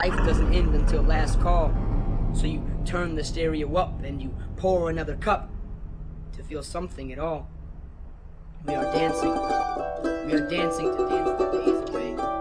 Life doesn't end until last call. So you turn the stereo up and you pour another cup to feel something at all. We are dancing. We are dancing to dance the days away.